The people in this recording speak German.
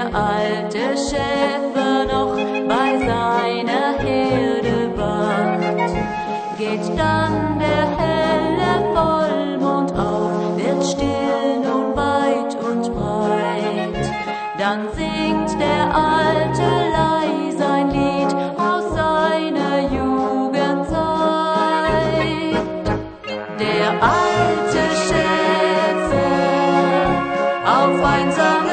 alte Schäfer noch bei seiner Herde wacht, geht dann der helle Vollmond auf, wird still nun weit und breit. Dann singt der Alte leise ein Lied aus seiner Jugendzeit. Der alte Schäfer auf einsamer